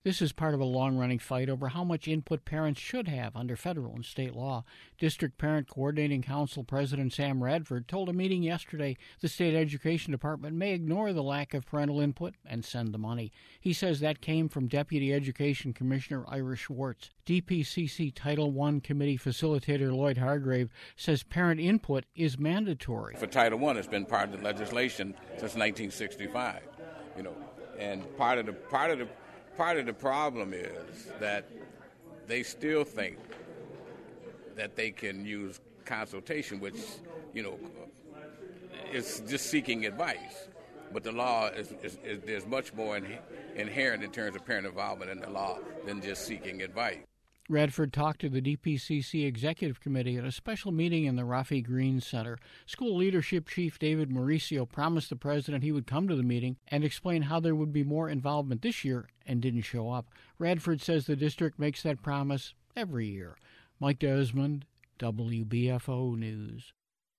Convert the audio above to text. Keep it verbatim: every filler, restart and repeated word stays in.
This is part of a long-running fight over how much input parents should have under federal and state law. District Parent Coordinating Council President Sam Radford told a meeting yesterday the state education department may ignore the lack of parental input and send the money. He says that came from Deputy Education Commissioner Ira Schwartz. D P C C Title one Committee Facilitator Lloyd Hargrave says parent input is mandatory. For Title one, it's been part of the legislation since nineteen sixty-five, you know, and part of the part of the Part of the problem is that they still think that they can use consultation, which, you know, is just seeking advice. But the law is, is, is there's much more in, inherent in terms of parent involvement in the law than just seeking advice. Radford talked to the D P C C Executive Committee at a special meeting in the Rafi Green Center. School Leadership Chief David Mauricio promised the president he would come to the meeting and explain how there would be more involvement this year and didn't show up. Radford says the district makes that promise every year. Mike Desmond, W B F O News.